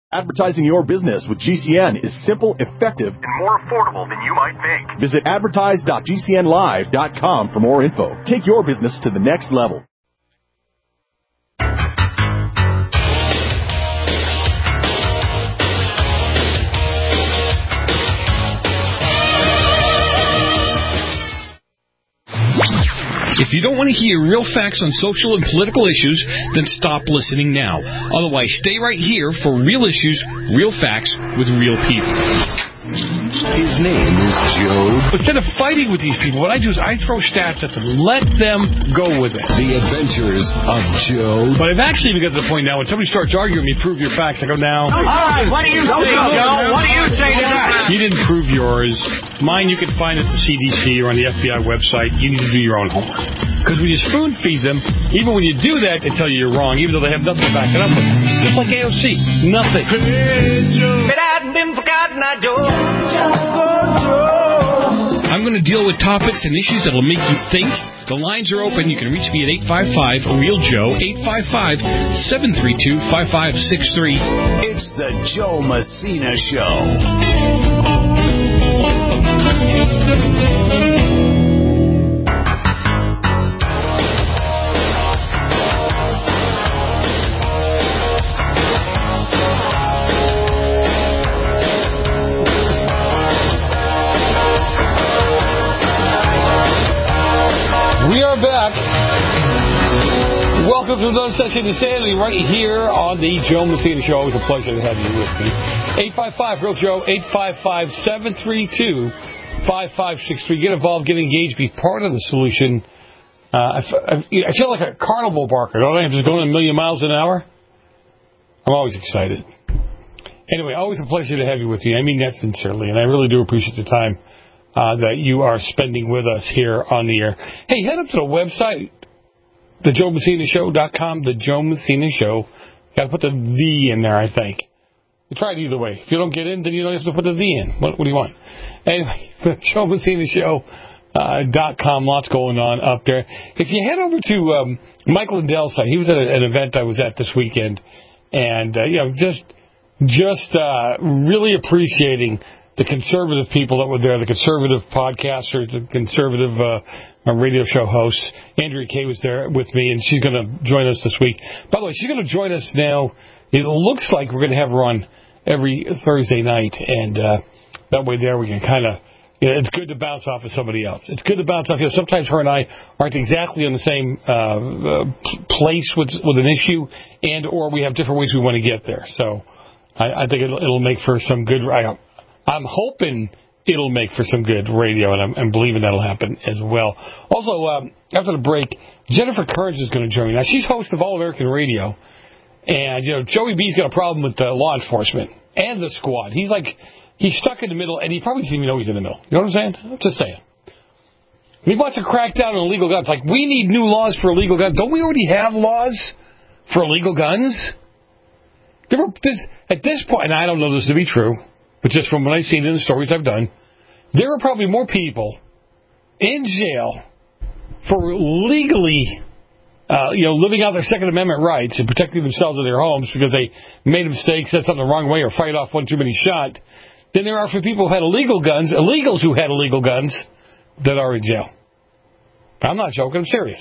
Advertising your business with GCN is simple, effective, and more affordable than you might think. Visit advertise.gcnlive.com for more info. Take your business to the next level. If you don't want to hear real facts on social and political issues, then stop listening now. Otherwise, stay right here for real issues, real facts, with real people. His name is Joe. Instead of fighting with these people, what I do is I throw stats at them. Let them go with it. The Adventures of Joe. But I've actually even got to the point now when somebody starts arguing with me, prove your facts, I go, now. All right, what do you say, Joe? What do you say to that? You didn't prove yours. Mine you can find at the CDC or on the FBI website. You need to do your own homework. Because when you spoon feed them, even when you do that, they tell you you're wrong, even though they have nothing to back it up with. Just like AOC. Nothing. If it hadn't been for Cotton Eye Joe. I'm going to deal with topics and issues that will make you think. The lines are open. You can reach me at 855-REAL-JOE, 855-732-5563. It's the Joe Messina Show. We are back. Welcome to another session of Insanity right here on the Joe Messina Show. Always a pleasure to have you with me. 855-REAL-JOE, 855-732-5563. Get involved, get engaged, be part of the solution. I feel like a carnival barker, don't I? I'm just going a million miles an hour. I'm always excited. Anyway, always a pleasure to have you with me. I mean that sincerely, and I really do appreciate the time that you are spending with us here on the air. Hey, head up to the website, thejoemessinashow.com, The Joe Messina Show. Got to put the "the" in there, I think. You try it either way. If you don't get in, then you don't have to put the "the" in. What do you want? Anyway, the joemessinashow.com, lots going on up there. If you head over to Mike Lindell's site, he was at an event I was at this weekend, and just really appreciating the conservative people that were there, the conservative podcasters, the conservative radio show hosts. Andrea Kay was there with me, and she's going to join us this week. By the way, she's going to join us now. It looks like we're going to have her on every Thursday night, and that way there we can kind of, it's good to bounce off of somebody else. It's good to bounce off. Sometimes her and I aren't exactly on the same place with an issue, and or we have different ways we want to get there. So I think it'll make for some good. I'm hoping it'll make for some good radio, and I'm believing that'll happen as well. Also, after the break, Jennifer Kearns is going to join me. Now, she's host of All American Radio, and, Joey B's got a problem with law enforcement and the squad. He's stuck in the middle, and he probably doesn't even know he's in the middle. You know what I'm saying? I'm just saying. He wants to crack down on illegal guns. Like, we need new laws for illegal guns. Don't we already have laws for illegal guns? At this point, and I don't know this to be true, but just from what I've seen in the stories I've done, there are probably more people in jail for legally, living out their Second Amendment rights and protecting themselves in their homes because they made a mistake, said something the wrong way, or fired off one too many shot, than there are for people who had illegal guns, illegals who had illegal guns, that are in jail. I'm not joking. I'm serious.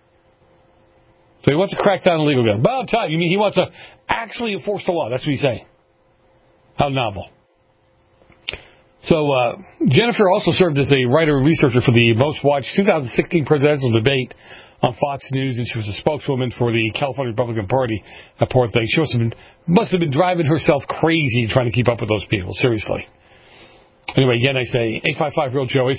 So he wants to crack down on illegal guns. But I'll tell you, he wants to actually enforce the law. That's what he's saying. How novel. So Jennifer also served as a writer and researcher for the most-watched 2016 presidential debate on Fox News, and she was a spokeswoman for the California Republican Party. That poor thing. She must have been driving herself crazy trying to keep up with those people. Seriously. Anyway, again, I say 855-REAL-JOE,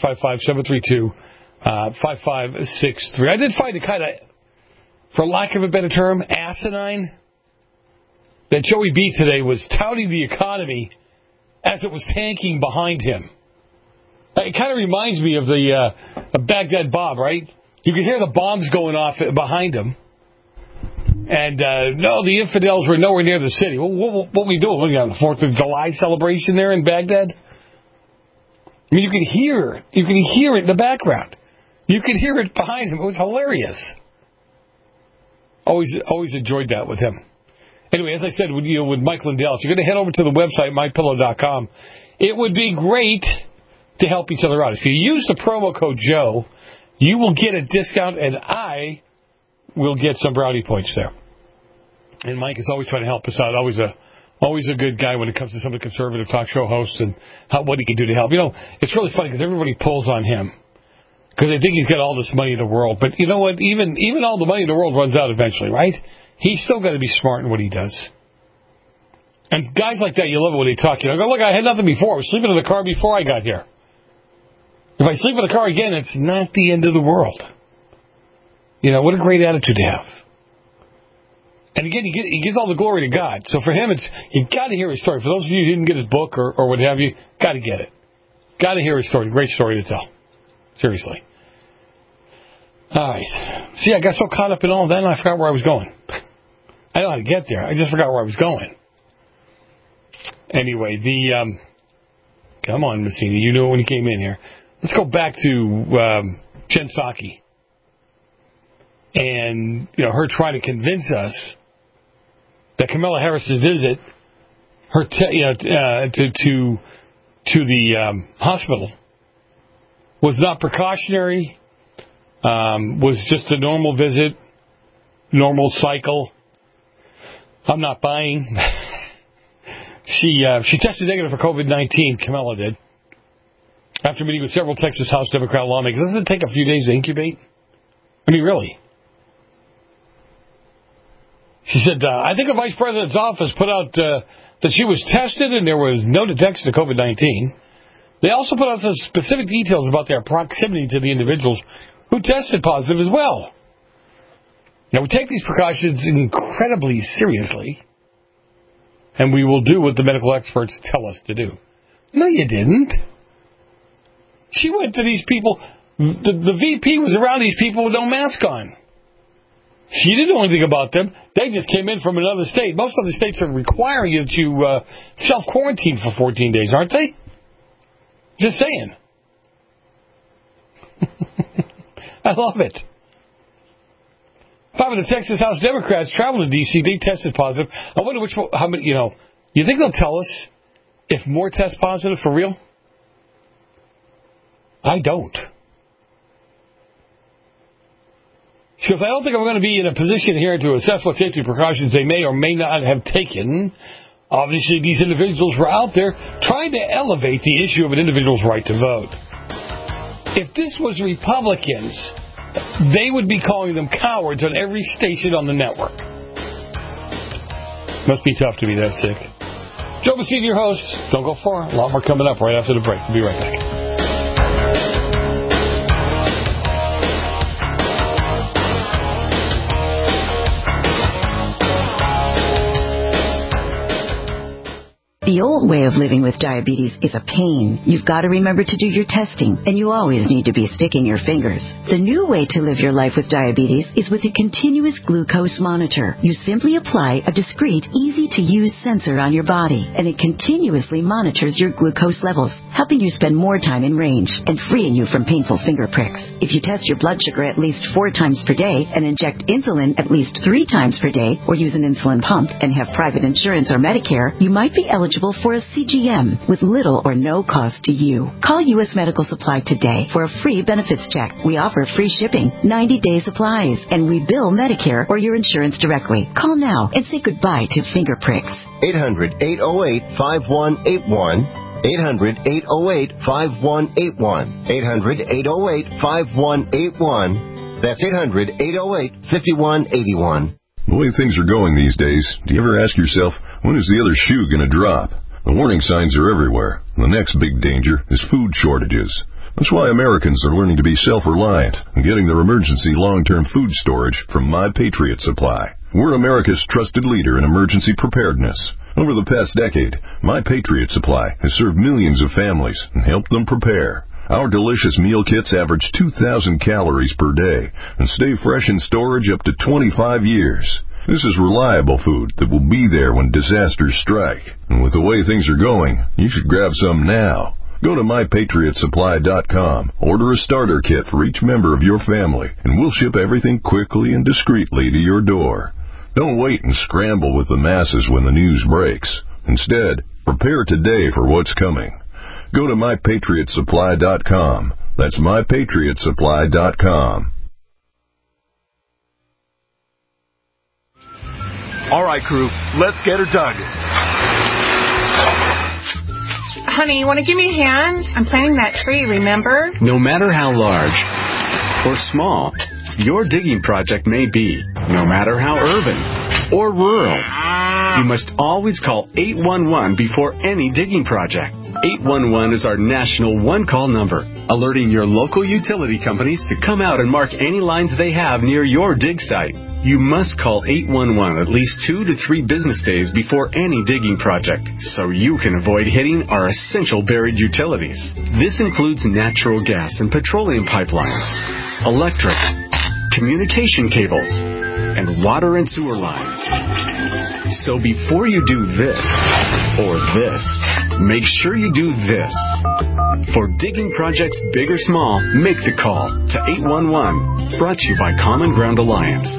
855-732-5563. I did find it kind of, for lack of a better term, asinine that Joey B today was touting the economy as it was tanking behind him. It kind of reminds me of the Baghdad Bob, right? You could hear the bombs going off behind him. And, no, the infidels were nowhere near the city. What were we doing? What, on the 4th of July celebration there in Baghdad? I mean, you can hear it in the background. You can hear it behind him. It was hilarious. Always enjoyed that with him. Anyway, as I said, with Mike Lindell, if you're going to head over to the website, mypillow.com, it would be great to help each other out. If you use the promo code Joe, you will get a discount, and I will get some brownie points there. And Mike is always trying to help us out. Always a good guy when it comes to some of the conservative talk show hosts and what he can do to help. It's really funny because everybody pulls on him because they think he's got all this money in the world. But you know what? Even all the money in the world runs out eventually, right? He's still got to be smart in what he does. And guys like that, you love it when they talk. Go, look, I had nothing before. I was sleeping in the car before I got here. If I sleep in the car again, it's not the end of the world. What a great attitude to have. And again, he gives all the glory to God. So for him, you got to hear his story. For those of you who didn't get his book or what have you, got to get it. Got to hear his story. Great story to tell. Seriously. All right. See, I got so caught up in all that, and I forgot where I was going. I know how to get there. I just forgot where I was going. Anyway, come on, Messina. You knew it when you came in here. Let's go back to Jen Psaki. And, her trying to convince us that Kamala Harris's visit, her to the hospital, was not precautionary, was just a normal visit, normal cycle. I'm not buying. She tested negative for COVID-19, Kamala did, after meeting with several Texas House Democrat lawmakers. Doesn't it take a few days to incubate? I mean, really? She said, I think the Vice President's office put out that she was tested and there was no detection of COVID-19. They also put out some specific details about their proximity to the individuals who tested positive as well. Now, we take these precautions incredibly seriously, and we will do what the medical experts tell us to do. No, you didn't. She went to these people. The VP was around these people with no mask on. She didn't know anything about them. They just came in from another state. Most other states are requiring you to self-quarantine for 14 days, aren't they? Just saying. I love it. 5 of the Texas House Democrats traveled to D.C. They tested positive. I wonder how many, you think they'll tell us if more test positive for real? I don't. She goes, I don't think I'm going to be in a position here to assess what safety precautions they may or may not have taken. Obviously, these individuals were out there trying to elevate the issue of an individual's right to vote. If this was Republicans, they would be calling them cowards on every station on the network. Must be tough to be that sick. Joe Messina, your host. Don't go far. A lot more coming up right after the break. We'll be right back. The old way of living with diabetes is a pain. You've got to remember to do your testing, and you always need to be sticking your fingers. The new way to live your life with diabetes is with a continuous glucose monitor. You simply apply a discreet, easy-to-use sensor on your body, and it continuously monitors your glucose levels, helping you spend more time in range and freeing you from painful finger pricks. If you test your blood sugar at least 4 times per day and inject insulin at least 3 times per day, or use an insulin pump and have private insurance or Medicare, you might be eligible for a CGM with little or no cost to you. Call U.S. Medical Supply today for a free benefits check. We offer free shipping, 90-day supplies, and we bill Medicare or your insurance directly. Call now and say goodbye to finger pricks. 800-808-5181. 800-808-5181. 800-808-5181. That's 800-808-5181. The way things are going these days, do you ever ask yourself, when is the other shoe going to drop? The warning signs are everywhere. The next big danger is food shortages. That's why Americans are learning to be self-reliant and getting their emergency long-term food storage from My Patriot Supply. We're America's trusted leader in emergency preparedness. Over the past decade, My Patriot Supply has served millions of families and helped them prepare. Our delicious meal kits average 2,000 calories per day and stay fresh in storage up to 25 years. This is reliable food that will be there when disasters strike. And with the way things are going, you should grab some now. Go to MyPatriotSupply.com, order a starter kit for each member of your family, and we'll ship everything quickly and discreetly to your door. Don't wait and scramble with the masses when the news breaks. Instead, prepare today for what's coming. Go to MyPatriotSupply.com. That's MyPatriotSupply.com. All right, crew, let's get her dug. Honey, you want to give me a hand? I'm planting that tree, remember? No matter how large or small your digging project may be, no matter how urban or rural, you must always call 811 before any digging project. 811 is our national one-call number, alerting your local utility companies to come out and mark any lines they have near your dig site. You must call 811 at least 2 to 3 business days before any digging project, so you can avoid hitting our essential buried utilities. This includes natural gas and petroleum pipelines, electric, communication cables, and water and sewer lines. So before you do this or this, make sure you do this. For digging projects big or small, make the call to 811. Brought to you by Common Ground Alliance.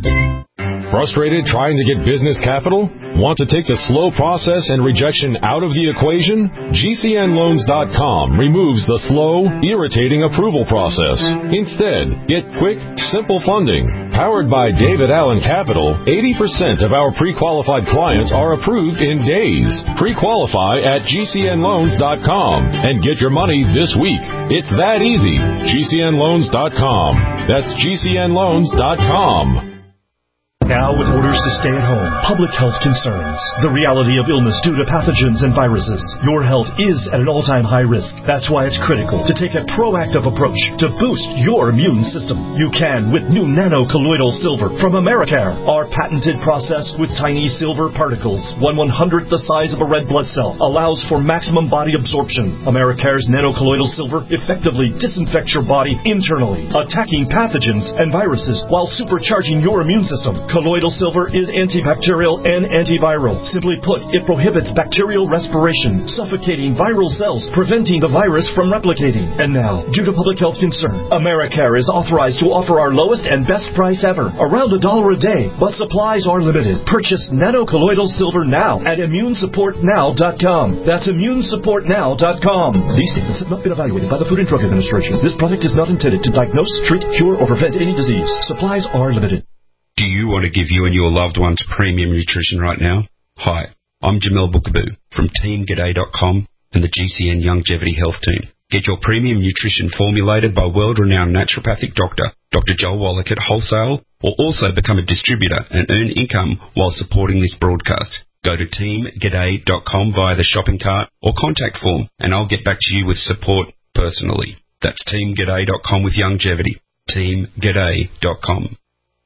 Frustrated trying to get business capital? Want to take the slow process and rejection out of the equation? GCNLoans.com removes the slow, irritating approval process. Instead, get quick, simple funding. Powered by David Allen Capital, 80% of our pre-qualified clients are approved in days. Pre-qualify at GCNLoans.com and get your money this week. It's that easy. GCNLoans.com. That's GCNLoans.com. Now, with orders to stay at home, public health concerns, the reality of illness due to pathogens and viruses, your health is at an all-time high risk. That's why it's critical to take a proactive approach to boost your immune system. You can with new nano-colloidal silver from Americare. Our patented process with tiny silver particles, 1/100th the size of a red blood cell, allows for maximum body absorption. Americare's nano-colloidal silver effectively disinfects your body internally, attacking pathogens and viruses while supercharging your immune system. Colloidal silver is antibacterial and antiviral. Simply put, it prohibits bacterial respiration, suffocating viral cells, preventing the virus from replicating. And now, due to public health concern, Americare is authorized to offer our lowest and best price ever, around $1 a day, but supplies are limited. Purchase nano-colloidal silver now at ImmuneSupportNow.com. That's ImmuneSupportNow.com. These statements have not been evaluated by the Food and Drug Administration. This product is not intended to diagnose, treat, cure, or prevent any disease. Supplies are limited. Do you want to give you and your loved ones premium nutrition right now? Hi, I'm Jamel Bookaboo from TeamGaday.com and the GCN Longevity Health Team. Get your premium nutrition formulated by world-renowned naturopathic doctor, Dr. Joel Wallach at wholesale, or also become a distributor and earn income while supporting this broadcast. Go to TeamGaday.com via the shopping cart or contact form, and I'll get back to you with support personally. That's TeamGaday.com with longevity. TeamGaday.com.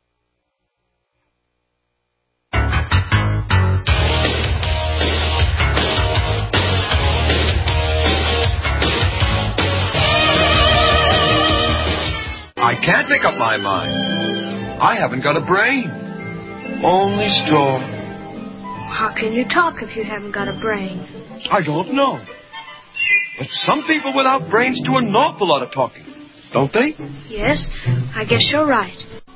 I can't make up my mind. I haven't got a brain. Only straw. How can you talk if you haven't got a brain? I don't know. But some people without brains do an awful lot of talking, don't they? Yes, I guess you're right.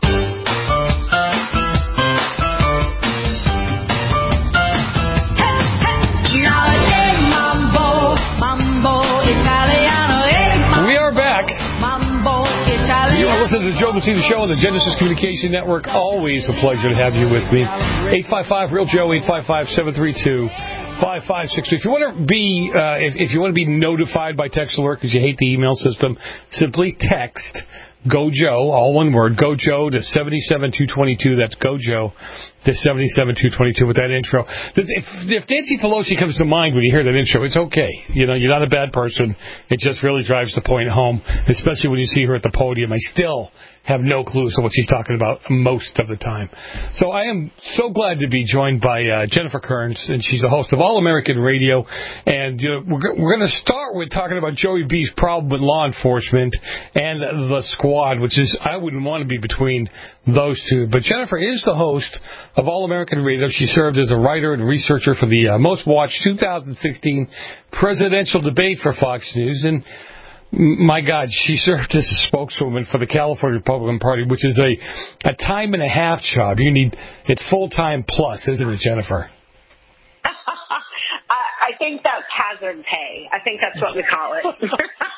We are back. You are listening to the Joe Messina Show on the Genesis Communication Network. Always a pleasure to have you with me. 855-REAL-JOE, 855-732-5563. If you want to be notified by text alert because you hate the email system, simply text Go Joe, all one word, Go Joe to 77222. That's Go Joe to 77222 with that intro. If Nancy Pelosi comes to mind when you hear that intro, it's okay. You know, you're not a bad person. It just really drives the point home, especially when you see her at the podium. I still have no clue as to what she's talking about most of the time. So I am so glad to be joined by Jennifer Kearns, and she's the host of All American Radio. And we're going to start with talking about Joey B's problem with law enforcement and the squad, which is, I wouldn't want to be between those two. But Jennifer is the host of All American Radio. She served as a writer and researcher for the most watched 2016 presidential debate for Fox News. And My God, she served as a spokeswoman for the California Republican Party, which is a time and a half job. It's full-time plus, isn't it, Jennifer? I think that's hazard pay. I think that's what we call it.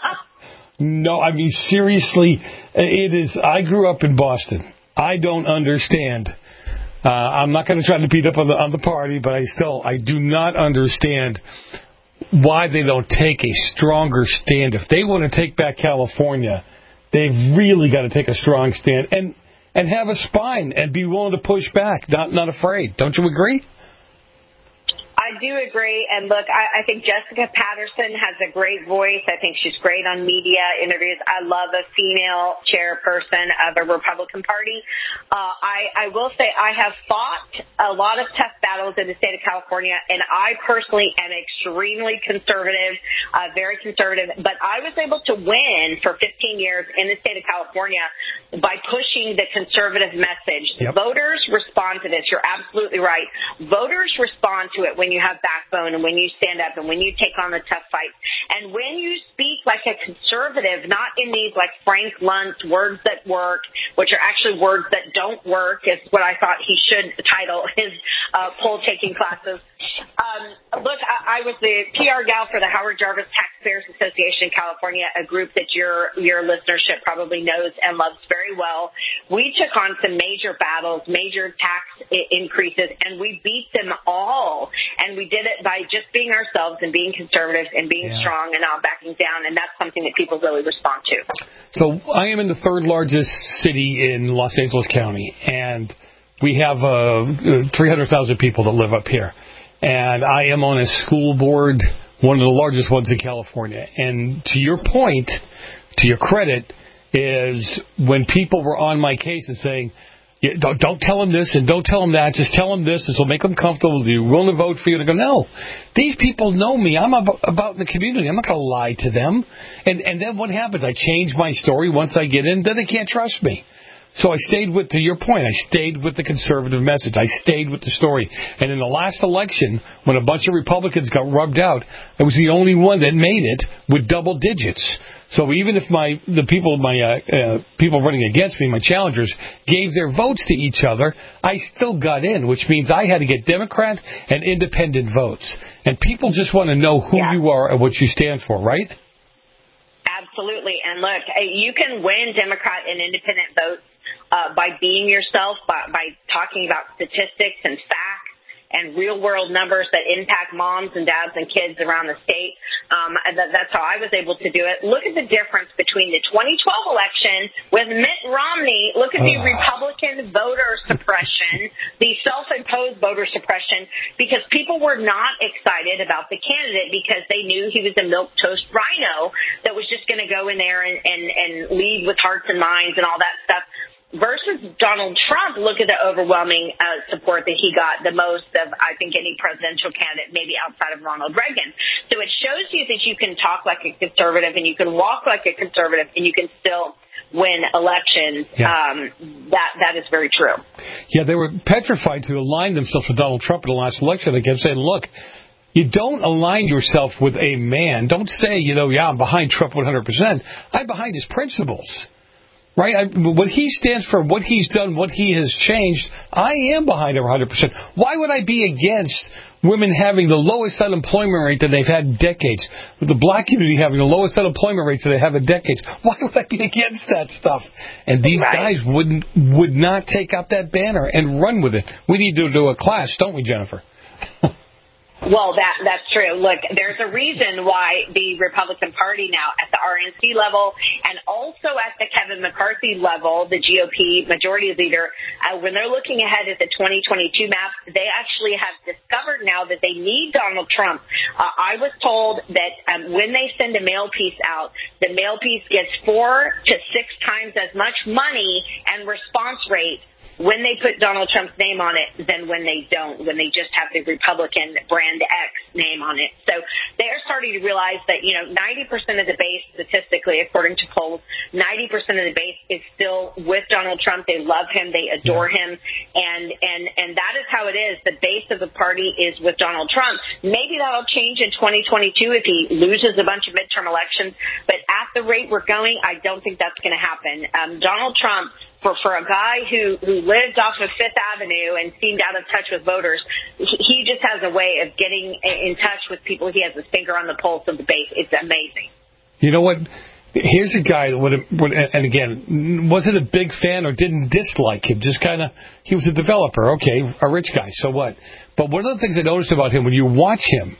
No, I mean, seriously, it is. I grew up in Boston. I don't understand. I'm not going to try to beat up on the party, but I do not understand why they don't take a stronger stand. If they want to take back California, they've really got to take a strong stand and have a spine and be willing to push back, not afraid. Don't you agree? I do agree. And look, I think Jessica Patterson has a great voice. I think she's great on media interviews. I love a female chairperson of a Republican Party. I will say I have fought a lot of tough battles in the state of California, and I personally am extremely conservative, very conservative. But I was able to win for 15 years in the state of California by pushing the conservative message. Yep. Voters respond to this. You're absolutely right. Voters respond to it when you have backbone and when you stand up and when you take on the tough fights. And when you speak like a conservative, not in these like Frank Luntz words that work, which are actually words that don't work, is what I thought he should title his poll-taking classes. Look, I was the PR gal for the Howard Jarvis Taxpayers Association in California, a group that your listenership probably knows and loves very well. We took on some major battles, major tax increases, and we beat them all. And we did it by just being ourselves and being conservative and being strong and not backing down. And that's something that people really respond to. So I am in the third largest city in Los Angeles County, and we have 300,000 people that live up here. And I am on a school board, one of the largest ones in California. And to your point, to your credit, is when people were on my case and saying, don't tell them this and don't tell them that, just tell them this, this will make them comfortable with you, willing to vote for you. And I go, no, these people know me. I'm about in the community. I'm not going to lie to them. And then what happens? I change my story once I get in, then they can't trust me. So I stayed with, to your point, I stayed with the conservative message. I stayed with the story. And in the last election, when a bunch of Republicans got rubbed out, I was the only one that made it with double digits. So even if the people running against me, my challengers, gave their votes to each other, I still got in, which means I had to get Democrat and independent votes. And people just want to know who you are and what you stand for, right? Absolutely. And look, you can win Democrat and independent votes by being yourself, by talking about statistics and facts and real-world numbers that impact moms and dads and kids around the state. That's how I was able to do it. Look at the difference between the 2012 election with Mitt Romney. Look at the Republican voter suppression, the self-imposed voter suppression, because people were not excited about the candidate because they knew he was a milquetoast rhino that was just going to go in there and lead with hearts and minds and all that stuff. Versus Donald Trump, look at the overwhelming support that he got, the most of, I think, any presidential candidate, maybe outside of Ronald Reagan. So it shows you that you can talk like a conservative and you can walk like a conservative and you can still win elections. Yeah. That is very true. Yeah, they were petrified to align themselves with Donald Trump in the last election. They kept saying, look, you don't align yourself with a man. Don't say, I'm behind Trump 100%. I'm behind his principles. Right? What he stands for, what he's done, what he has changed, I am behind him 100%. Why would I be against women having the lowest unemployment rate that they've had in decades, with the black community having the lowest unemployment rates that they have in decades? Why would I be against that stuff? And these guys would not take up that banner and run with it. We need to do a clash, don't we, Jennifer? Well, that's true. Look, there's a reason why the Republican Party now at the RNC level and also at the Kevin McCarthy level, the GOP majority leader, when they're looking ahead at the 2022 map, they actually have discovered now that they need Donald Trump. I was told that when they send a mail piece out, the mail piece gets 4 to 6 times as much money and response rate when they put Donald Trump's name on it than when they don't, when they just have the Republican brand X name on it. So they're starting to realize that, 90% of the base, statistically, according to polls, 90% of the base is still with Donald Trump. They love him. They adore him. And that is how it is. The base of the party is with Donald Trump. Maybe that'll change in 2022 if he loses a bunch of midterm elections. But at the rate we're going, I don't think that's going to happen. Donald Trump, for a guy who lived off of Fifth Avenue and seemed out of touch with voters, he just has a way of getting in touch with people. He has his finger on the pulse of the base. It's amazing. You know what? Here's a guy that would, and again, wasn't a big fan or didn't dislike him. Just kind of, he was a developer. Okay, a rich guy. So what? But one of the things I noticed about him when you watch him,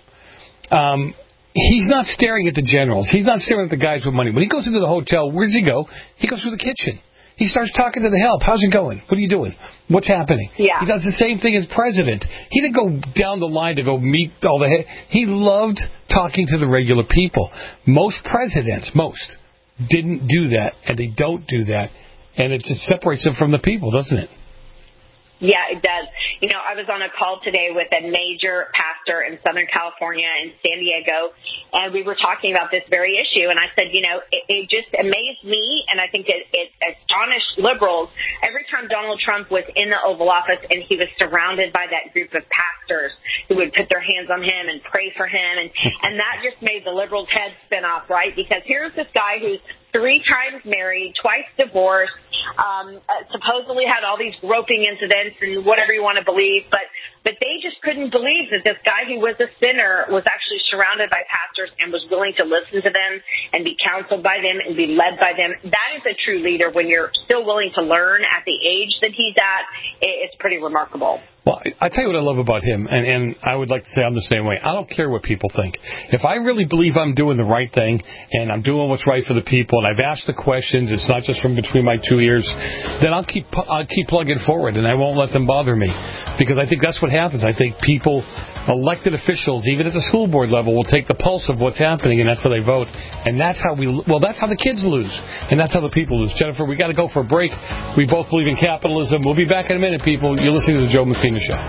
he's not staring at the generals. He's not staring at the guys with money. When he goes into the hotel, where does he go? He goes through the kitchen. He starts talking to the help. How's it going? What are you doing? What's happening? Yeah. He does the same thing as president. He didn't go down the line to go meet all the... He loved talking to the regular people. Most presidents, didn't do that, and they don't do that. And it just separates them from the people, doesn't it? Yeah, it does. I was on a call today with a major pastor in Southern California in San Diego, and we were talking about this very issue. And I said, it just amazed me, and I think it astonished liberals every time Donald Trump was in the Oval Office and he was surrounded by that group of pastors who would put their hands on him and pray for him. And that just made the liberals' heads spin off, right? Because here's this guy who's 3 times married, twice divorced, supposedly had all these groping incidents and whatever you want to believe, but they just couldn't believe that this guy who was a sinner was actually surrounded by pastors and was willing to listen to them and be counseled by them and be led by them. That is a true leader when you're still willing to learn at the age that he's at. It's pretty remarkable. Well, I tell you what I love about him, and I would like to say I'm the same way. I don't care what people think. If I really believe I'm doing the right thing and I'm doing what's right for the people, and I've asked the questions, it's not just from between my 2 ears, then I'll keep plugging forward, and I won't let them bother me, because I think that's what happens. I think people, elected officials, even at the school board level, will take the pulse of what's happening, and that's how they vote. And that's how that's how the kids lose, and that's how the people lose. Jennifer, we got to go for a break. We both believe in capitalism. We'll be back in a minute, people. You're listening to the Joe Messina Show.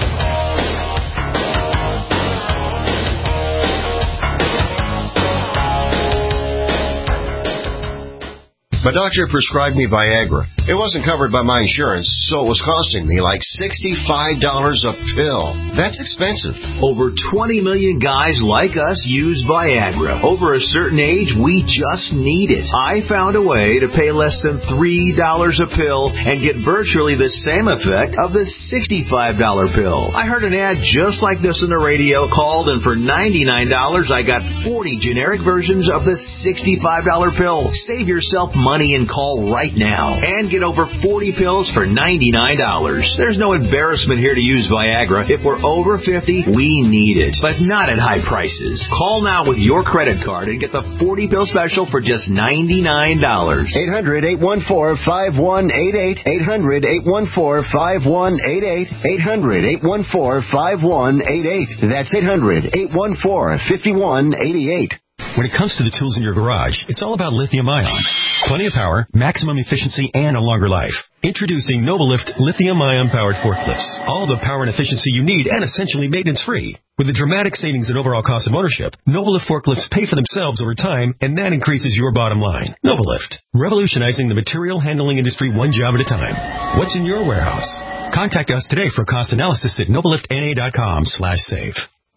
My doctor prescribed me Viagra. It wasn't covered by my insurance, so it was costing me like $65 a pill. That's expensive. Over 20 million guys like us use Viagra. Over a certain age, we just need it. I found a way to pay less than $3 a pill and get virtually the same effect of the $65 pill. I heard an ad just like this on the radio, called, and for $99, I got 40 generic versions of the $65 pill. Save yourself money and call right now and get over 40 pills for $99. There's no embarrassment here to use Viagra. If we're over 50, we need it, but not at high prices. Call now with your credit card and get the 40 pill special for just $99. 800-814-5188. 800-814-5188. 800-814-5188. That's 800-814-5188. When it comes to the tools in your garage, it's all about lithium-ion. Plenty of power, maximum efficiency, and a longer life. Introducing Novalift lithium-ion powered forklifts. All the power and efficiency you need and essentially maintenance-free. With the dramatic savings in overall cost of ownership, Novalift forklifts pay for themselves over time, and that increases your bottom line. Novalift, revolutionizing the material handling industry one job at a time. What's in your warehouse? Contact us today for cost analysis at novaliftna.com/save.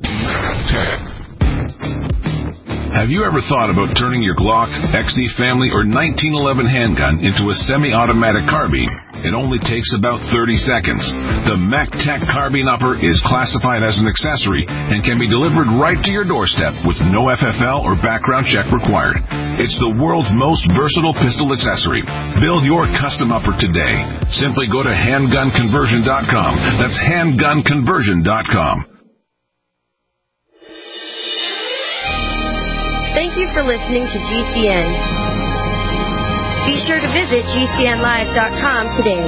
Have you ever thought about turning your Glock, XD Family, or 1911 handgun into a semi-automatic carbine? It only takes about 30 seconds. The MacTech Carbine Upper is classified as an accessory and can be delivered right to your doorstep with no FFL or background check required. It's the world's most versatile pistol accessory. Build your custom upper today. Simply go to handgunconversion.com. That's handgunconversion.com. Thank you for listening to GCN. Be sure to visit GCNlive.com today.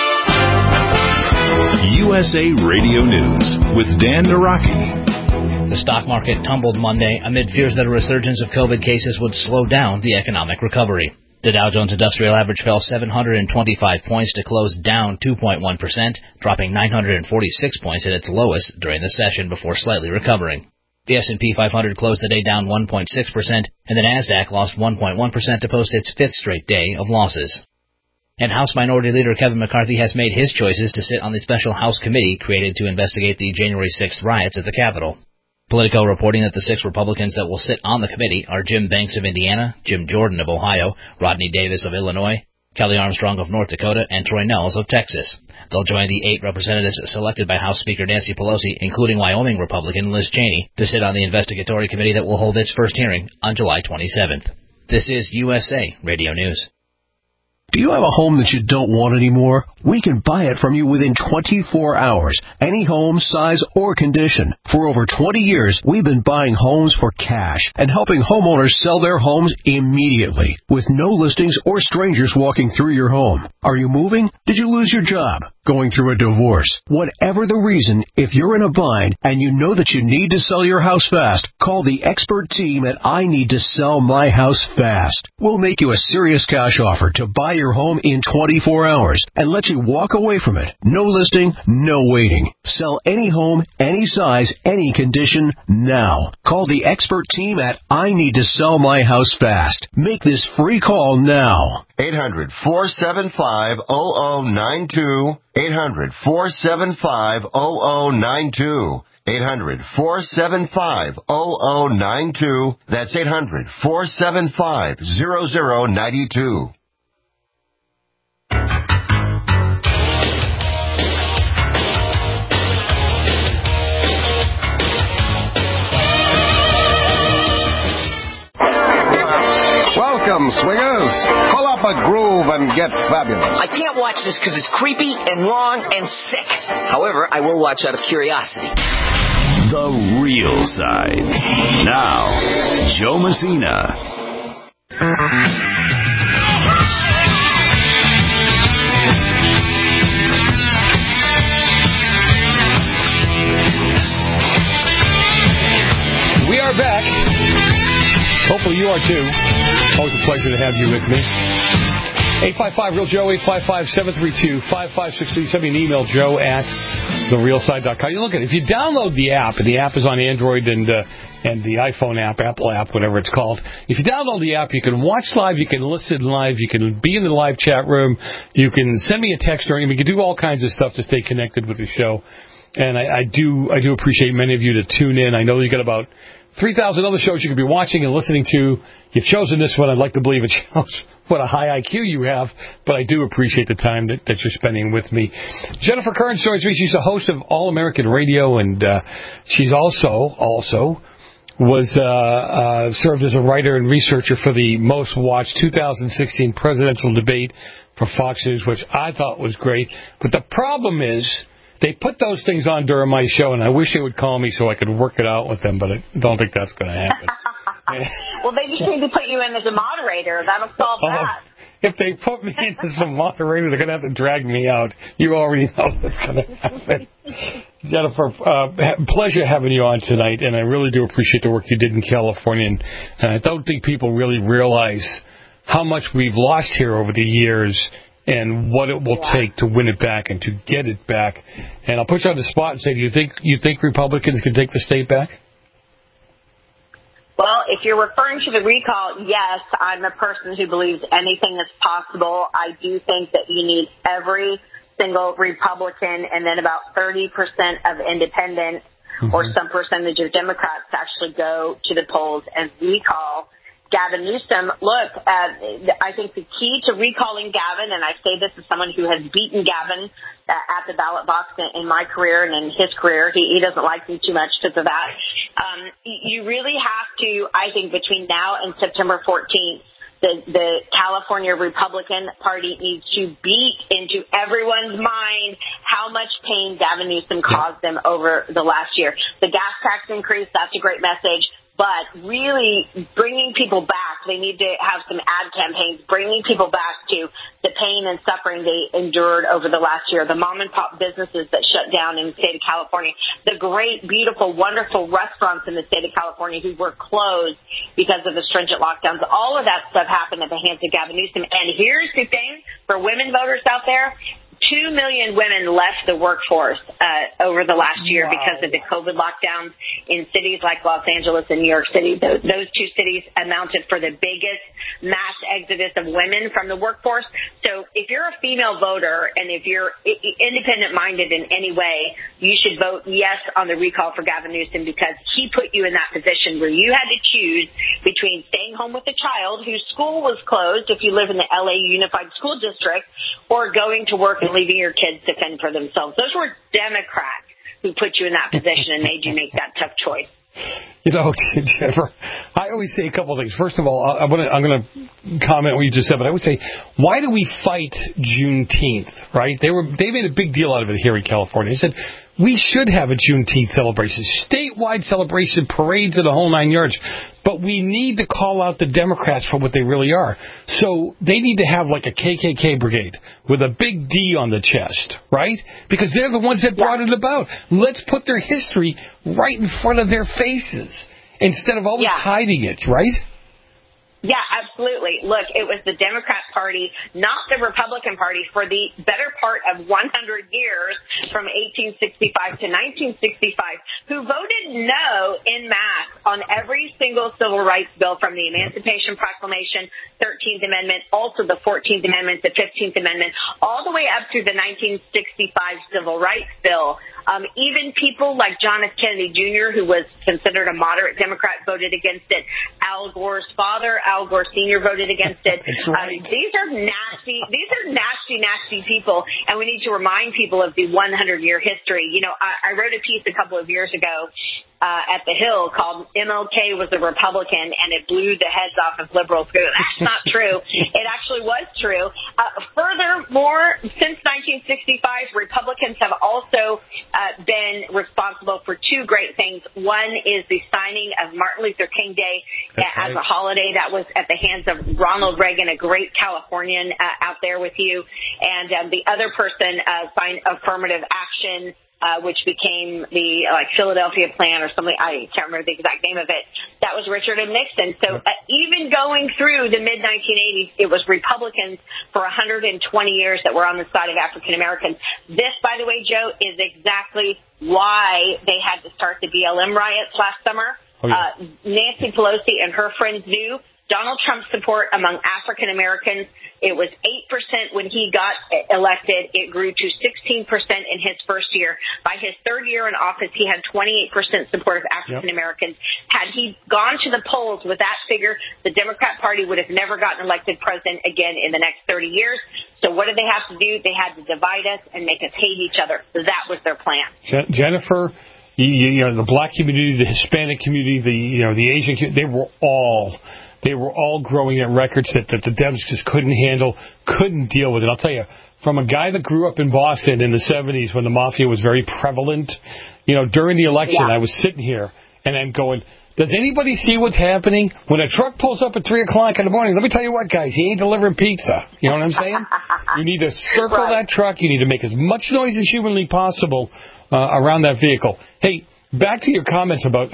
USA Radio News with Dan Naraki. The stock market tumbled Monday amid fears that a resurgence of COVID cases would slow down the economic recovery. The Dow Jones Industrial Average fell 725 points to close down 2.1%, dropping 946 points at its lowest during the session before slightly recovering. The S&P 500 closed the day down 1.6%, and the Nasdaq lost 1.1% to post its fifth straight day of losses. And House Minority Leader Kevin McCarthy has made his choices to sit on the special House committee created to investigate the January 6th riots at the Capitol. Politico reporting that the 6 Republicans that will sit on the committee are Jim Banks of Indiana, Jim Jordan of Ohio, Rodney Davis of Illinois, Kelly Armstrong of North Dakota, and Troy Nehls of Texas. They'll join the 8 representatives selected by House Speaker Nancy Pelosi, including Wyoming Republican Liz Cheney, to sit on the investigatory committee that will hold its first hearing on July 27th. This is USA Radio News. Do you have a home that you don't want anymore? We can buy it from you within 24 hours. Any home, size, or condition. For over 20 years, we've been buying homes for cash and helping homeowners sell their homes immediately with no listings or strangers walking through your home. Are you moving? Did you lose your job? Going through a divorce? Whatever the reason, if you're in a bind and you know that you need to sell your house fast, call the expert team at I Need to Sell My House Fast. We'll make you a serious cash offer to buy your home in 24 hours and let you walk away from it. No listing, no waiting. Sell any home, any size, any condition now. Call the expert team at I Need to Sell My House Fast. Make this free call now. 800-475-0092. 800-475-0092. 800-475-0092. That's 800-475-0092. Welcome, swingers. Pull up a groove and get fabulous. I can't watch this because it's creepy and wrong and sick. However, I will watch out of curiosity. The real side. Now, Joe Messina. We are back. Hopefully you are too. Always a pleasure to have you with me. 855-REAL-JOE, 855-732-5563. Send me an email, joe@therealside.com. You look at it. If you download the app, and the app is on Android and the iPhone app, Apple app, whatever it's called. If you download the app, you can watch live, you can listen live, you can be in the live chat room, you can send me a text or anything. You can do all kinds of stuff to stay connected with the show. And I do appreciate many of you to tune in. I know you got about 3,000 other shows you could be watching and listening to. You've chosen this one. I'd like to believe it shows what a high IQ you have, but I do appreciate the time that you're spending with me. Jennifer Kern joins me. She's the host of All American Radio, and she's also was served as a writer and researcher for the most watched 2016 presidential debate for Fox News, which I thought was great. But the problem is, they put those things on during my show, and I wish they would call me so I could work it out with them, but I don't think that's going to happen. Well, they just need to put you in as a moderator. That'll solve that. If they put me in as a moderator, they're going to have to drag me out. You already know what's going to happen. Jennifer, pleasure having you on tonight, and I really do appreciate the work you did in California. And I don't think people really realize how much we've lost here over the years and what it will take to win it back and to get it back. And I'll put you on the spot and say, do you think Republicans can take the state back? Well, if you're referring to the recall, yes, I'm a person who believes anything is possible. I do think that you need every single Republican and then about 30% of independents or some percentage of Democrats to actually go to the polls and recall Gavin Newsom. Look, I think the key to recalling Gavin, and I say this as someone who has beaten Gavin at the ballot box in my career and in his career. He doesn't like me too much because of that. You really have to, I think, between now and September 14th, the California Republican Party needs to beat into everyone's mind how much pain Gavin Newsom caused them over the last year. The gas tax increase, that's a great message. But really bringing people back, They need to have some ad campaigns bringing people back to the pain and suffering they endured over the last year. The mom and pop businesses that shut down in the state of California, the great, beautiful, wonderful restaurants in the state of California who were closed because of the stringent lockdowns. All of that stuff happened at the hands of Gavin Newsom. And here's the thing for women voters out there. 2 million women left the workforce over the last year because of the COVID lockdowns in cities like Los Angeles and New York City. Those two cities amounted for the biggest mass exodus of women from the workforce. So if you're a female voter and if you're independent-minded in any way, you should vote yes on the recall for Gavin Newsom because he put you in that position where you had to choose between staying home with a child whose school was closed if you live in the LA Unified School District or going to work and leaving your kids to fend for themselves. Those were Democrats who put you in that position and made you make that tough choice. You know, Jennifer, I always say a couple of things. First of all, I'm going to comment on what you just said, but I would say, why do we fight Juneteenth, right? They made a big deal out of it here in California. They said, we should have a Juneteenth celebration, statewide celebration, parades of the whole 9 yards. But we need to call out the Democrats for what they really are. So they need to have like a KKK brigade with a big D on the chest, right? Because they're the ones that brought it about. Let's put their history right in front of their faces instead of always hiding it, right? Yeah, absolutely. Look, it was the Democrat Party, not the Republican Party, for the better part of 100 years from 1865 to 1965, who voted no en masse on every single civil rights bill from the Emancipation Proclamation, 13th Amendment, also the 14th Amendment, the 15th Amendment, all the way up to the 1965 Civil Rights Bill. Even people like John F. Kennedy Jr., who was considered a moderate Democrat, voted against it. Al Gore's father, Al Gore Sr., voted against it. That's right. These are nasty people, and we need to remind people of the 100-year history. You know, I wrote a piece a couple of years ago at The Hill called MLK was a Republican and it blew the heads off of liberals. That's not true. It actually was true. Furthermore, since 1965, Republicans have also been responsible for two great things. One is the signing of Martin Luther King Day as a holiday. That was at the hands of Ronald Reagan, a great Californian out there with you. And the other person signed affirmative action, which became the Philadelphia Plan or something. I can't remember the exact name of it. That was Richard M. Nixon. So even going through the mid-1980s, it was Republicans for 120 years that were on the side of African Americans. This, by the way, Joe, is exactly why they had to start the BLM riots last summer. Nancy Pelosi and her friends knew Donald Trump's support among African Americans, it was 8% when he got elected. It grew to 16% in his first year. By his third year in office, he had 28% support of African Americans. Had he gone to the polls with that figure, the Democrat Party would have never gotten elected president again in the next 30 years. So what did they have to do? They had to divide us and make us hate each other. That was their plan. Jennifer, you know, the black community, the Hispanic community, the Asian community, they were all growing at records that the Dems just couldn't handle, couldn't deal with it. I'll tell you, from a guy that grew up in Boston in the 70s when the mafia was very prevalent, you know, during the election, I was sitting here and I'm going, does anybody see what's happening? When a truck pulls up at 3 o'clock in the morning, let me tell you what, guys, he ain't delivering pizza. You know what I'm saying? You need to circle that truck. You need to make as much noise as humanly possible around that vehicle. Hey, back to your comments about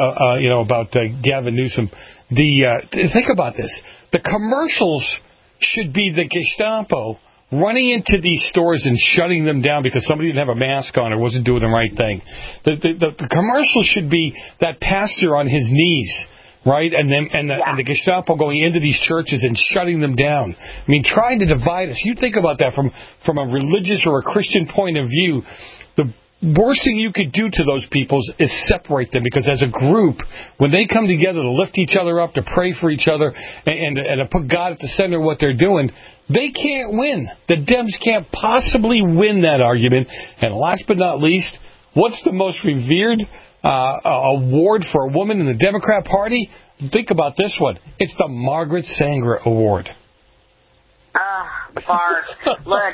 Gavin Newsom. Think about this. The commercials should be the Gestapo running into these stores and shutting them down because somebody didn't have a mask on or wasn't doing the right thing. The commercial should be that pastor on his knees, right? And the Gestapo going into these churches and shutting them down. I mean, trying to divide us. You think about that from a religious or a Christian point of view. The worst thing you could do to those people is separate them, because as a group, when they come together to lift each other up, to pray for each other, and to put God at the center of what they're doing, they can't win. The Dems can't possibly win that argument. And last but not least, what's the most revered award for a woman in the Democrat Party? Think about this one. It's the Margaret Sanger Award. Bart. Look,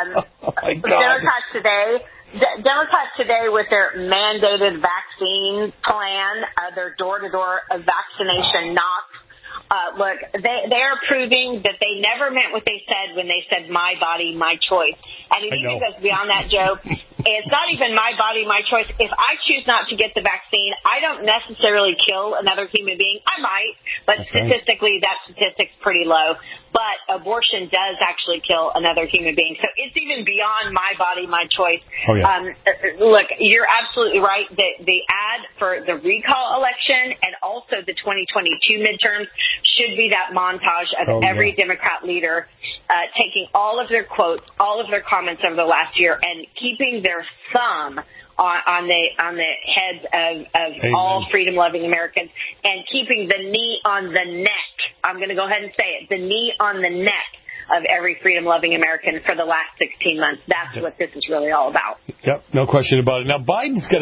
Democrats today with their mandated vaccine plan, their door-to-door vaccination knocks Look, they are proving that they never meant what they said when they said my body, my choice. And it even goes beyond that, Joe. It's not even my body, my choice. If I choose not to get the vaccine, I don't necessarily kill another human being. I might, but statistically, that statistic's pretty low. But abortion does actually kill another human being. So it's even beyond my body, my choice. Oh, yeah. Look, you're absolutely right. The ad for the recall election and also the 2022 midterms should be that montage of every Democrat leader taking all of their quotes, all of their comments over the last year, and keeping their thumb on the heads of all freedom-loving Americans, and keeping the knee on the neck. I'm going to go ahead and say it, the knee on the neck of every freedom-loving American for the last 16 months. That's what this is really all about. Yep, no question about it. Now, Biden's got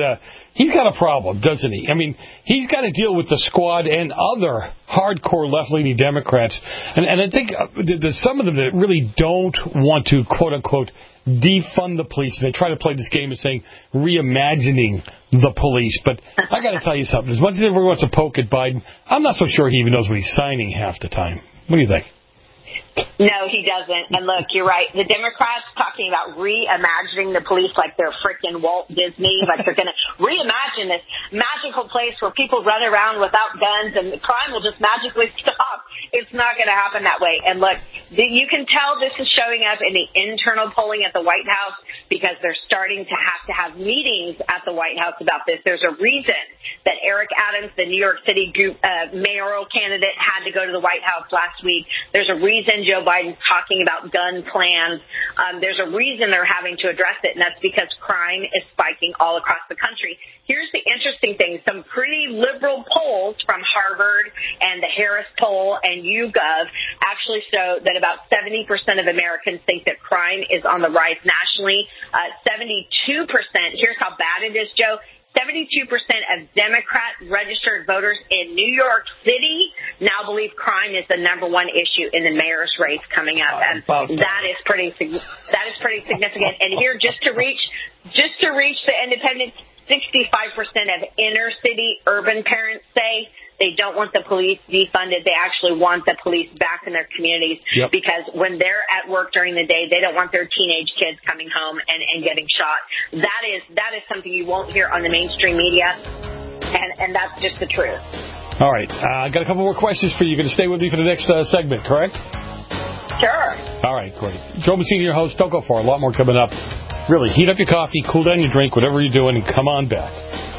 a problem, doesn't he? I mean, he's got to deal with the squad and other hardcore left-leaning Democrats. And I think there's some of them that really don't want to, quote-unquote, defund the police. They try to play this game of saying reimagining the police. But I got to tell you something. As much as everyone wants to poke at Biden, I'm not so sure he even knows what he's signing half the time. What do you think? No, he doesn't. And look, you're right. The Democrats talking about reimagining the police like they're freaking Walt Disney, like they're going to reimagine this magical place where people run around without guns and the crime will just magically stop. It's not going to happen that way. And look, you can tell this is showing up in the internal polling at the White House because they're starting to have meetings at the White House about this. There's a reason that Eric Adams, the New York City mayoral candidate, had to go to the White House last week. There's a reason Joe Biden's talking about gun plans. There's a reason they're having to address it, and that's because crime is spiking all across the country. Here's the interesting thing. Some pretty liberal polls from Harvard and the Harris poll and YouGov actually show that about 70% of Americans think that crime is on the rise nationally. 72%, here's how bad it is, Joe. 72% of Democrat registered voters in New York City now believe crime is the number one issue in the mayor's race coming up. And that is pretty significant. And here, just to reach the independents, 65% of inner city urban parents say they don't want the police defunded. They actually want the police back in their communities because when they're at work during the day, they don't want their teenage kids coming home and getting shot. That is something you won't hear on the mainstream media, and that's just the truth. All right. I got a couple more questions for you. You're going to stay with me for the next segment, correct? Sure. All right, great. Joe Messina, your host. Don't go far. A lot more coming up. Really, heat up your coffee, cool down your drink, whatever you're doing, and come on back.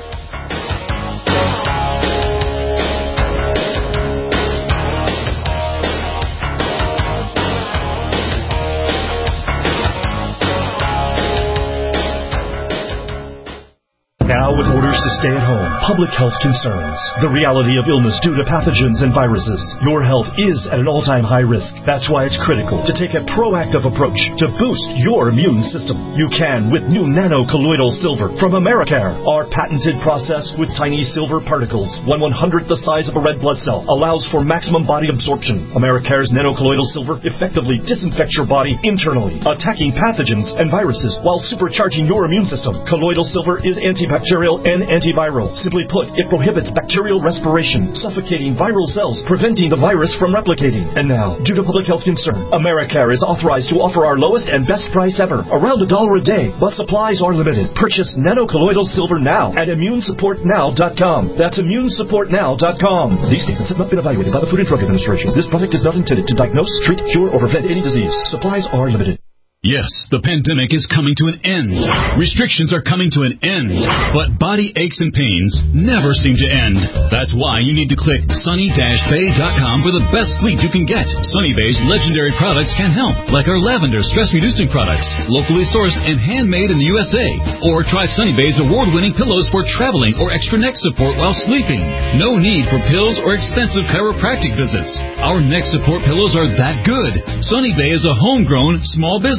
Now with orders to stay at home, public health concerns, the reality of illness due to pathogens and viruses, your health is at an all-time high risk. That's why it's critical to take a proactive approach to boost your immune system. You can with new nano-colloidal silver from Americare. Our patented process with tiny silver particles, 1/100th the size of a red blood cell, allows for maximum body absorption. Americare's nano-colloidal silver effectively disinfects your body internally, attacking pathogens and viruses while supercharging your immune system. Colloidal silver is antibacterial and antiviral. Simply put, it prohibits bacterial respiration, suffocating viral cells, preventing the virus from replicating. And now, due to public health concern, Americare is authorized to offer our lowest and best price ever, around $1 a day, but supplies are limited. Purchase nano-colloidal silver now at immunesupportnow.com. That's immunesupportnow.com. These statements have not been evaluated by the Food and Drug Administration. This product is not intended to diagnose, treat, cure, or prevent any disease. Supplies are limited. Yes, the pandemic is coming to an end. Restrictions are coming to an end. But body aches and pains never seem to end. That's why you need to click sunny-bay.com for the best sleep you can get. Sunny Bay's legendary products can help, like our lavender stress-reducing products, locally sourced and handmade in the USA. Or try Sunny Bay's award-winning pillows for traveling or extra neck support while sleeping. No need for pills or expensive chiropractic visits. Our neck support pillows are that good. Sunny Bay is a homegrown small business.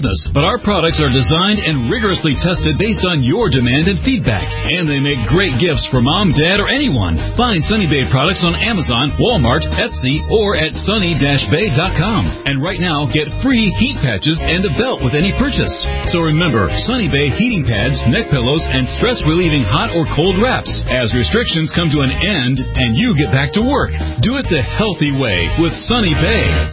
business, but our products are designed and rigorously tested based on your demand and feedback. And they make great gifts for mom, dad, or anyone. Find Sunny Bay products on Amazon, Walmart, Etsy, or at sunny-bay.com. And right now, get free heat patches and a belt with any purchase. So remember, Sunny Bay heating pads, neck pillows, and stress-relieving hot or cold wraps as restrictions come to an end and you get back to work. Do it the healthy way with Sunny Bay.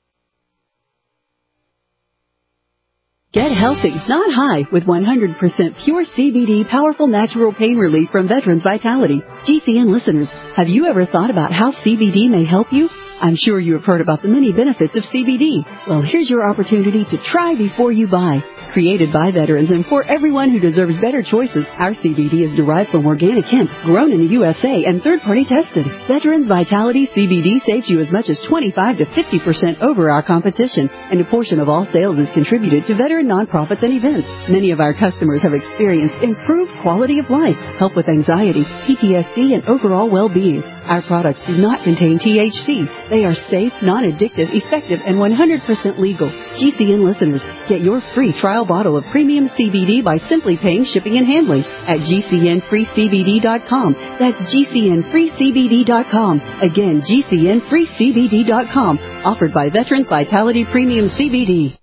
Get healthy, not high, with 100% pure CBD powerful natural pain relief from Veterans Vitality. GCN listeners, have you ever thought about how CBD may help you? I'm sure you have heard about the many benefits of CBD. Well, here's your opportunity to try before you buy. Created by veterans and for everyone who deserves better choices, our CBD is derived from organic hemp, grown in the USA, and third-party tested. Veterans Vitality CBD saves you as much as 25 to 50% over our competition, and a portion of all sales is contributed to veteran nonprofits and events. Many of our customers have experienced improved quality of life, help with anxiety, PTSD, and overall well-being. Our products do not contain THC. They are safe, non-addictive, effective, and 100% legal. GCN listeners, get your free trial bottle of premium CBD by simply paying shipping and handling at GCNFreeCBD.com. That's GCNFreeCBD.com. Again, GCNFreeCBD.com. Offered by Veterans Vitality Premium CBD.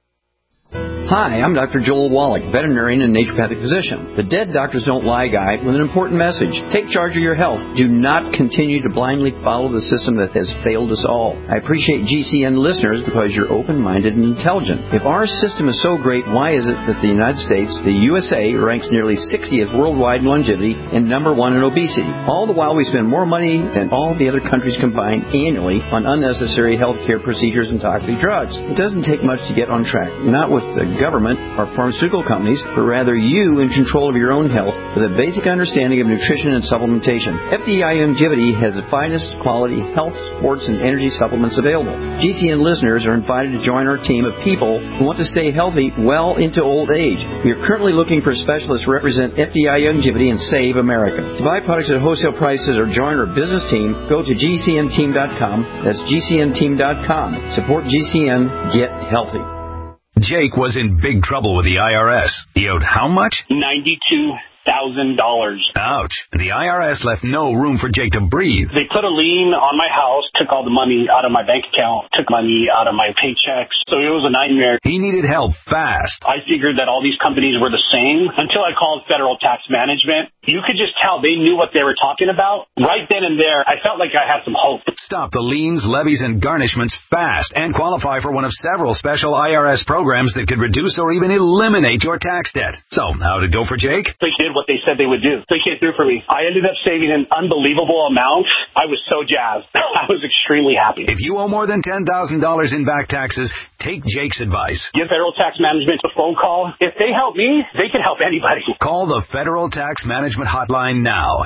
Hi, I'm Dr. Joel Wallach, veterinarian and naturopathic physician. The Dead Doctors Don't Lie guy with an important message. Take charge of your health. Do not continue to blindly follow the system that has failed us all. I appreciate GCN listeners because you're open-minded and intelligent. If our system is so great, why is it that the United States, the USA, ranks nearly 60th worldwide in longevity and number 1 in obesity? All the while we spend more money than all the other countries combined annually on unnecessary health care procedures and toxic drugs. It doesn't take much to get on track. Not with the government or pharmaceutical companies, but rather you in control of your own health with a basic understanding of nutrition and supplementation. FDI Longevity has the finest quality health, sports, and energy supplements available. GCN listeners are invited to join our team of people who want to stay healthy well into old age. We are currently looking for specialists to represent FDI Longevity and Save America. To buy products at wholesale prices or join our business team, go to GCNteam.com. That's GCNteam.com. Support GCN. Get healthy. Jake was in big trouble with the IRS. He owed how much? $92,000. Ouch. The IRS left no room for Jake to breathe. They put a lien on my house, took all the money out of my bank account, took money out of my paychecks. So it was a nightmare. He needed help fast. I figured that all these companies were the same until I called Federal Tax Management. You could just tell they knew what they were talking about. Right then and there, I felt like I had some hope. Stop the liens, levies, and garnishments fast and qualify for one of several special IRS programs that could reduce or even eliminate your tax debt. So, how did it go for Jake? They did what they said they would do. They came through for me. I ended up saving an unbelievable amount. I was so jazzed. I was extremely happy. If you owe more than $10,000 in back taxes, take Jake's advice. Give Federal Tax Management a phone call. If they help me, they can help anybody. Call the Federal Tax Management Hotline now.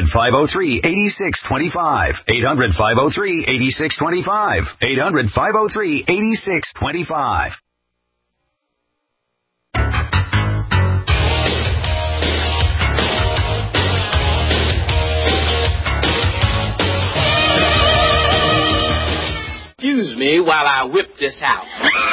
800-503-8625. 800-503-8625. 800-503-8625. Excuse me while I whip this out.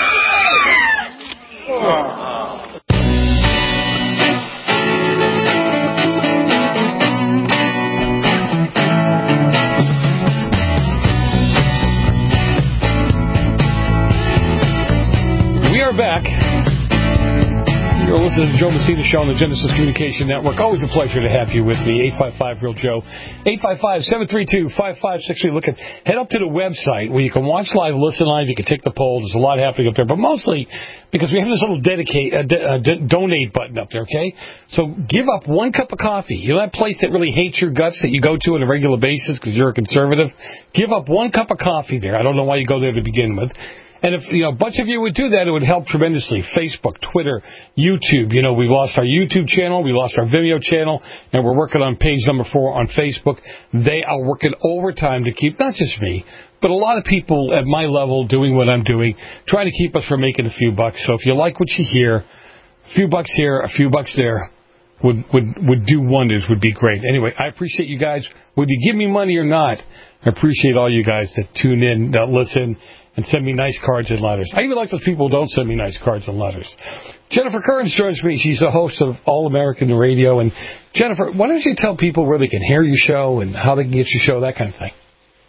We are back. You're listening to Joe Messina Show on the Genesis Communication Network. Always a pleasure to have you with me. 855-REAL-JOE. 855-732-5563. Look, head up to the website where you can watch live, listen live. You can take the poll. There's a lot happening up there. But mostly because we have this little donate button up there, okay? So give up 1 cup of coffee. You know that place that really hates your guts that you go to on a regular basis because you're a conservative? Give up 1 cup of coffee there. I don't know why you go there to begin with. And if, a bunch of you would do that, it would help tremendously. Facebook, Twitter, YouTube. We lost our YouTube channel. We lost our Vimeo channel. And we're working on page number 4 on Facebook. They are working overtime to keep, not just me, but a lot of people at my level doing what I'm doing, trying to keep us from making a few bucks. So if you like what you hear, a few bucks here, a few bucks there would do wonders, would be great. Anyway, I appreciate you guys. Whether you give me money or not, I appreciate all you guys that tune in, that listen, and send me nice cards and letters. I even like those people who don't send me nice cards and letters. Jennifer Kearns joins me. She's the host of All American Radio. And Jennifer, why don't you tell people where they can hear your show and how they can get your show, that kind of thing?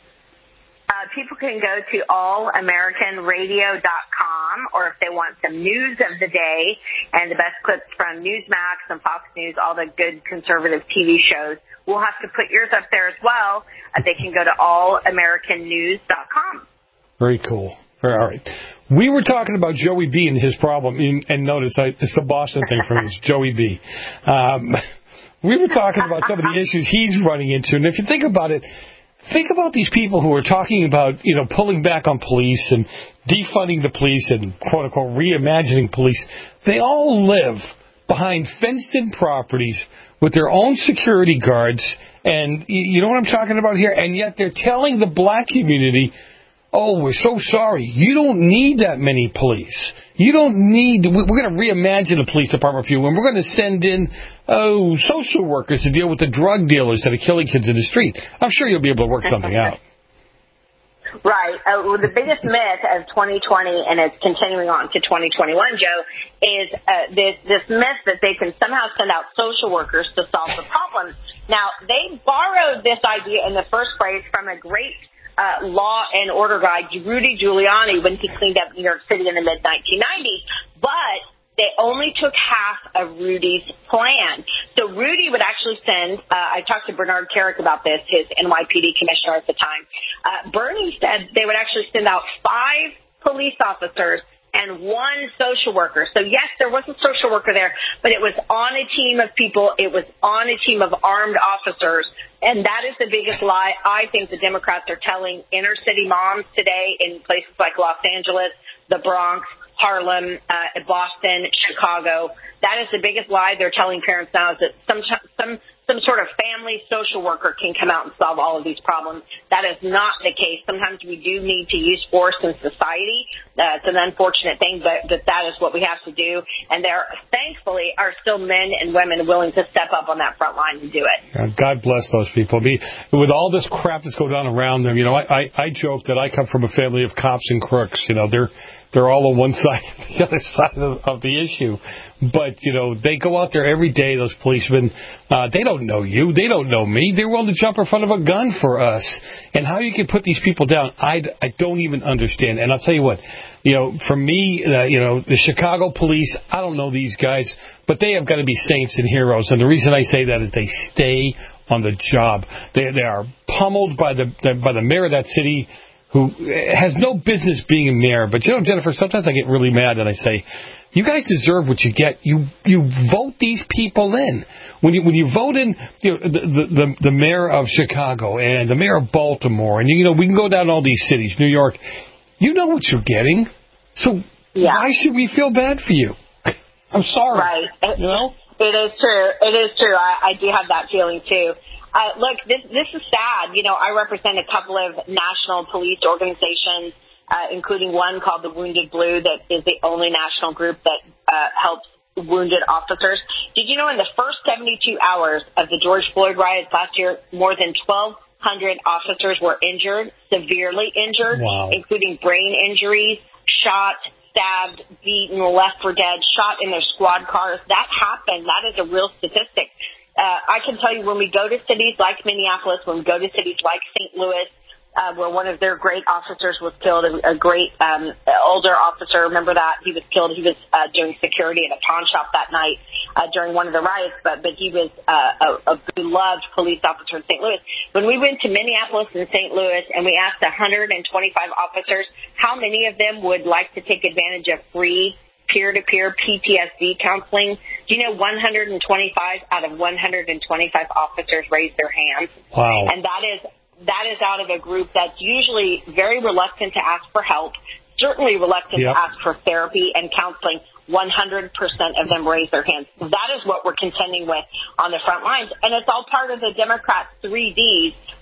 People can go to allamericanradio.com, or if they want some news of the day and the best clips from Newsmax and Fox News, all the good conservative TV shows, we'll have to put yours up there as well. They can go to allamericannews.com. Very cool. All right. We were talking about Joey B and his problem, and notice it's the Boston thing for me. It's Joey B. We were talking about some of the issues he's running into, and if you think about it, think about these people who are talking about, pulling back on police and defunding the police and, quote-unquote, reimagining police. They all live behind fenced-in properties with their own security guards, and you know what I'm talking about here? And yet they're telling the black community, oh, we're so sorry. You don't need that many police. You don't need... We're going to reimagine the police department for you, and we're going to send in social workers to deal with the drug dealers that are killing kids in the street. I'm sure you'll be able to work something out. Right. The biggest myth of 2020, and it's continuing on to 2021, Joe, is this myth that they can somehow send out social workers to solve the problems. Now, they borrowed this idea in the first place from a great law and order guy, Rudy Giuliani, when he cleaned up New York City in the mid-1990s, but they only took half of Rudy's plan. So Rudy would actually send, I talked to Bernard Carrick about this, his NYPD commissioner at the time. Bernie said they would actually send out 5 police officers and 1 social worker. So, yes, there was a social worker there, but it was on a team of people. It was on a team of armed officers. And that is the biggest lie I think the Democrats are telling inner city moms today in places like Los Angeles, the Bronx, Harlem, Boston, Chicago. That is the biggest lie they're telling parents now, is that some sort of family social worker can come out and solve all of these problems. That is not the case. Sometimes we do need to use force in society. It's an unfortunate thing, but that is what we have to do. And there, thankfully, are still men and women willing to step up on that front line and do it. God bless those people. With all this crap that's going on around them, I joke that I come from a family of cops and crooks. They're all on one side and the other side of the issue. But, they go out there every day, those policemen. They don't know you. They don't know me. They're willing to jump in front of a gun for us. And how you can put these people down, I don't even understand. And I'll tell you what, for me, the Chicago police, I don't know these guys, but they have got to be saints and heroes. And the reason I say that is they stay on the job. They are pummeled by the mayor of that city, who has no business being a mayor. But, Jennifer, sometimes I get really mad and I say, you guys deserve what you get. You vote these people in. When you vote in the mayor of Chicago and the mayor of Baltimore, and, we can go down all these cities, New York, you know what you're getting. So why should we feel bad for you? I'm sorry. Right. It is true. It is true. I do have that feeling, too. Look, this is sad. I represent a couple of national police organizations, including one called the Wounded Blue, that is the only national group that helps wounded officers. Did you know in the first 72 hours of the George Floyd riots last year, more than 1,200 officers were injured, severely injured, including brain injuries, shot, stabbed, beaten, left for dead, shot in their squad cars? That happened. That is a real statistic. I can tell you, when we go to cities like Minneapolis, when we go to cities like St. Louis, where one of their great officers was killed, a great older officer, remember that? He was killed. He was doing security at a pawn shop that night during one of the riots, but he was a beloved police officer in St. Louis. When we went to Minneapolis and St. Louis and we asked 125 officers how many of them would like to take advantage of free peer-to-peer PTSD counseling, do you know 125 out of 125 officers raised their hands? Wow. And that is out of a group that's usually very reluctant to ask for help, certainly reluctant to ask for therapy and counseling. 100% of them raise their hands. That is what we're contending with on the front lines. And it's all part of the Democrats' 3 Ds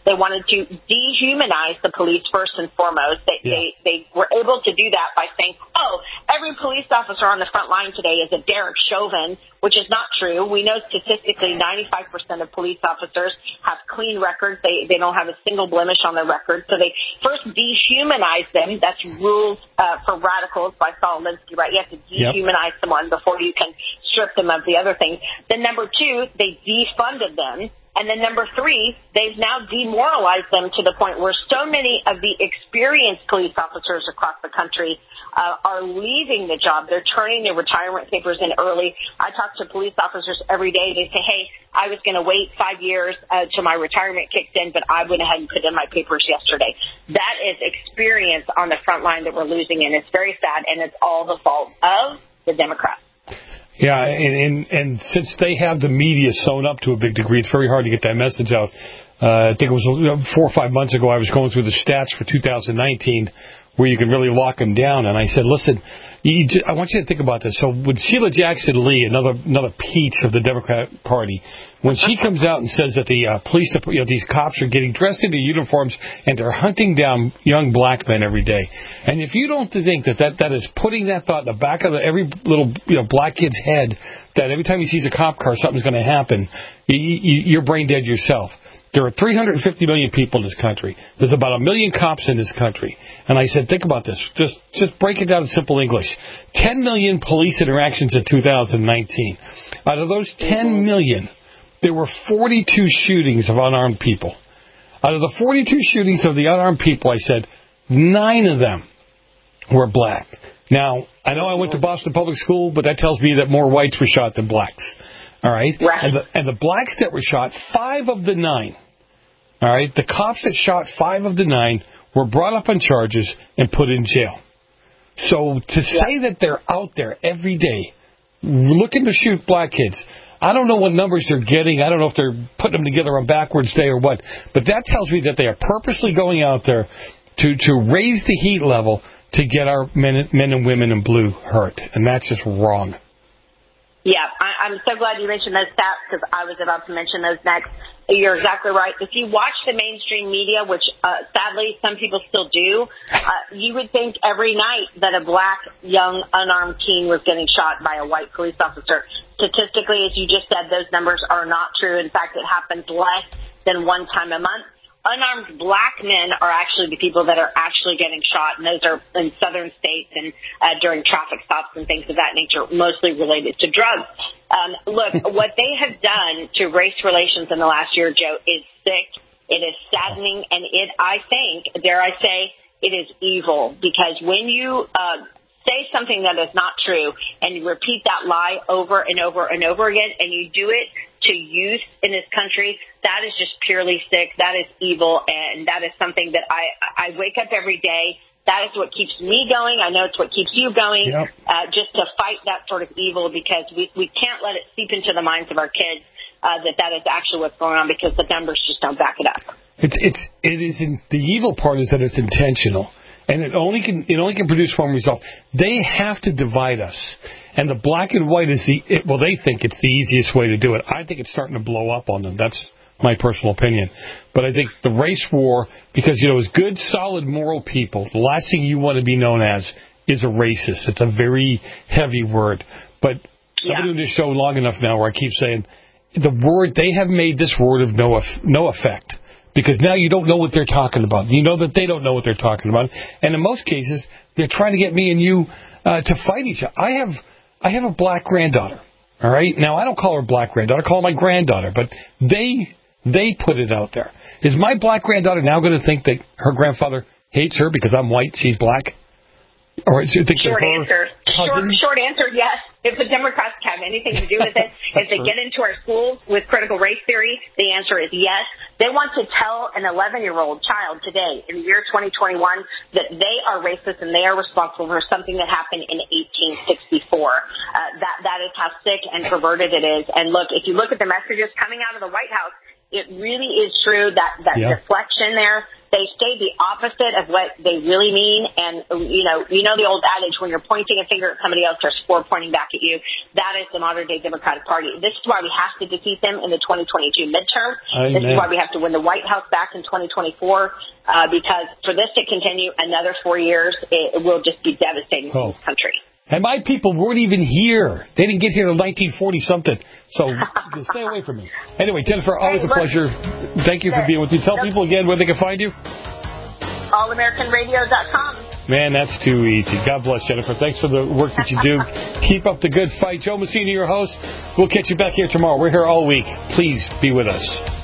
They wanted to dehumanize the police first and foremost. They were able to do that by saying, every police officer on the front line today is a Derek Chauvin, which is not true. We know statistically 95% of police officers have clean records. They don't have a single blemish on their record. So they first dehumanize them. That's Rules for Radicals by Saul Alinsky, right? You have to dehumanize someone before you can strip them of the other things. Then number two, they defunded them. And then number three, they've now demoralized them to the point where so many of the experienced police officers across the country are leaving the job. They're turning their retirement papers in early. I talk to police officers every day. They say, hey, I was going to wait 5 years till my retirement kicked in, but I went ahead and put in my papers yesterday. That is experience on the front line that we're losing, and it's very sad, and it's all the fault of the Democrats. Yeah, and since they have the media sewn up to a big degree, it's very hard to get that message out. I think it was 4 or 5 months ago I was going through the stats for 2019 where you can really lock them down. And I said, listen, I want you to think about this. So when Sheila Jackson Lee, another peach of the Democrat Party, when she comes out and says that the police, these cops are getting dressed into uniforms and they're hunting down young black men every day. And if you don't think that is putting that thought in the back of every little black kid's head, that every time he sees a cop car something's going to happen, you're brain dead yourself. There are 350 million people in this country. There's about 1 million cops in this country. And I said, think about this. Just break it down in simple English. 10 million police interactions in 2019. Out of those 10 million, there were 42 shootings of unarmed people. Out of the 42 shootings of the unarmed people, I said, 9 of them were black. Now, I know I went to Boston Public School, but that tells me that more whites were shot than blacks. All right? And the blacks that were shot, 5 of the 9, all right, the cops that shot 5 of the 9 were brought up on charges and put in jail. So to say that they're out there every day looking to shoot black kids, I don't know what numbers they're getting. I don't know if they're putting them together on backwards day or what. But that tells me that they are purposely going out there to raise the heat level to get our men and women in blue hurt. And that's just wrong. Yeah, I'm so glad you mentioned those stats because I was about to mention those next. You're exactly right. If you watch the mainstream media, which sadly some people still do, you would think every night that a black, young, unarmed teen was getting shot by a white police officer. Statistically, as you just said, those numbers are not true. In fact, it happens less than one time a month. Unarmed black men are actually the people that are actually getting shot, and those are in southern states and during traffic stops and things of that nature, mostly related to drugs. Look, what they have done to race relations in the last year, Joe, is sick. It is saddening, and I think, dare I say, it is evil, because when you say something that is not true and you repeat that lie over and over and over again, and you do it to youth in this country, that is just purely sick. That is evil, and that is something that I wake up every day. That is what keeps me going. I know it's what keeps you going, just to fight that sort of evil, because we can't let it seep into the minds of our kids that is actually what's going on, because the numbers just don't back it up. The evil part is that it's intentional. And it only can produce one result. They have to divide us. And the black and white is they think it's the easiest way to do it. I think it's starting to blow up on them. That's my personal opinion. But I think the race war, because, as good, solid, moral people, the last thing you want to be known as is a racist. It's a very heavy word. But I've been doing this show long enough now where I keep saying they have made this word of no effect. Because now you don't know what they're talking about. You know that they don't know what they're talking about. And in most cases, they're trying to get me and you to fight each other. I have a black granddaughter, all right? Now, I don't call her black granddaughter. I call her my granddaughter. But they put it out there. Is my black granddaughter now going to think that her grandfather hates her because I'm white, she's black? Or is it Short answer, yes. If the Democrats have anything to do with it, if they get into our schools with critical race theory, the answer is yes. They want to tell an 11-year-old child today, in the year 2021, that they are racist and they are responsible for something that happened in 1864. That is how sick and perverted it is. And look, if you look at the messages coming out of the White House, it really is true that deflection there. They say the opposite of what they really mean. And, you know the old adage, when you're pointing a finger at somebody else, there's four pointing back at you. That is the modern-day Democratic Party. This is why we have to defeat them in the 2022 midterm. Amen. This is why we have to win the White House back in 2024, because for this to continue another 4 years, it will just be devastating to this country. And my people weren't even here. They didn't get here in 1940-something. So stay away from me. Anyway, Jennifer, always a pleasure. Thank you for being with me. Tell people again where they can find you. allamericanradio.com. Man, that's too easy. God bless, Jennifer. Thanks for the work that you do. Keep up the good fight. Joe Messina, your host. We'll catch you back here tomorrow. We're here all week. Please be with us.